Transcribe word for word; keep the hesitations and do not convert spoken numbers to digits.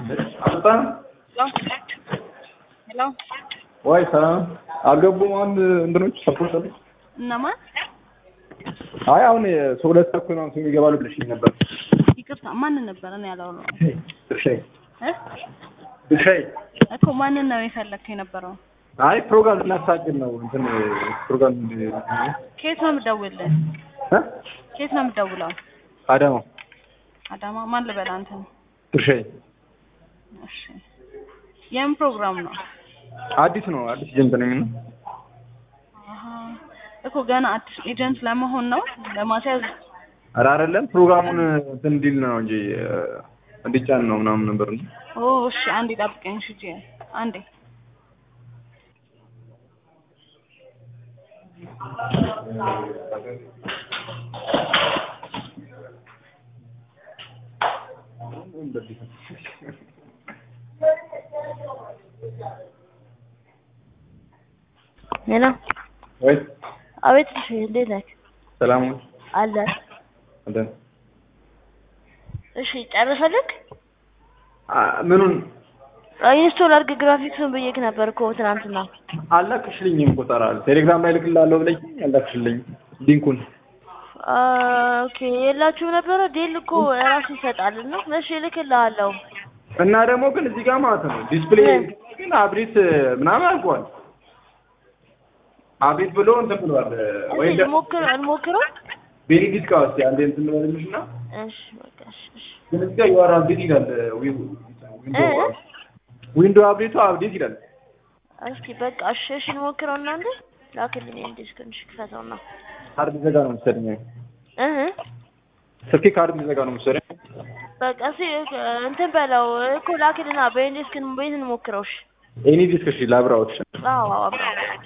አጣን ሄሎ ወይ ሰላም አልገቡም። አንድ እንትኖች ሰፖርት አሉ እነማ አይ አሁን ሁለት ተኩል ነው ሲሉ ይገባሉ ብለሽኝ ነበር። ይቅርታ ማን ነበር? እኔ ያለው ነው እሺ እ እሺ እኮ ማን ነው የፈለከው የነበረው? አይ ፕሮግራም ልናሳጅን ነው እንትን ፕሮግራም ከየት ነው የምደውልልህ? እ ከየት ነው የምደውለው? አዳማ አዳማ ማን ልበል አንተ? እሺ እሺ የምን ፕሮግራም ነው? አዲስ ነው አዲስ ጀንት ነኝ ነው አሃ እኮ ገና አዲስ ኤጀንት ለመሆን ነው ለማስያዝ? ኧረ አይደለም ፕሮግራሙን እንትን እንዲል ነው እንጂ እንዲጫን ነው ምናምን ነበር እንዴ? ኦ እሺ አንዴ ጠብቀኝ። እሺ አንዴ ሄሎ ወይ አቤት። እሺ እንዴት ነህ? ሰላም አለ አለ። እሺ ጨርሰልክ? ምኑን ኢንስቶል አድርግ ግራፊክሱን ብዬሽ ነበር እኮ ትናንትና። አላክሽልኝም እኮ ጠራል ቴሌግራም ላይ ልክልሃለሁ ብለኝ አላክሽልኝ ሊንኩን። ኦኬ የላችሁም ነበረ ዴል እኮ ራሱ ይሰጣልና እሺ እልክልሃለሁ። እና ደግሞ ግን እዚህ ጋር ማለት ነው ዲስፕሌይ ግን አብሪት ምናምን አልቋል። አብሪት ብሎ እንትን ብሏል ወይ ሞክር እንሞክረው ቤሪ ዲስካውንት አንዴ እንትን ብለልሽና እሺ በቃ እሺ ግን እዚህ ጋር ይወራ አብዴት ይላል ዊንዶው ዊንዶው አብዴቱ አብዴት ይላል። እስኪ በቃ እሺ እሺ እንሞክረውና እንዴ ላክልኝ እንዴ እስከንሽ ክፈተውና ካርድ ዘጋ ነው መሰለኝ እህ ስልኬ ካርድ ዘጋ ነው መሰለኝ። በቃ እሺ እንትን በለው እኮ ላክልና በኢንዲስክን በይን እንሞክረውሽ ኤኒ ዲስክ እሺ ላብራዎች አዎ አዎ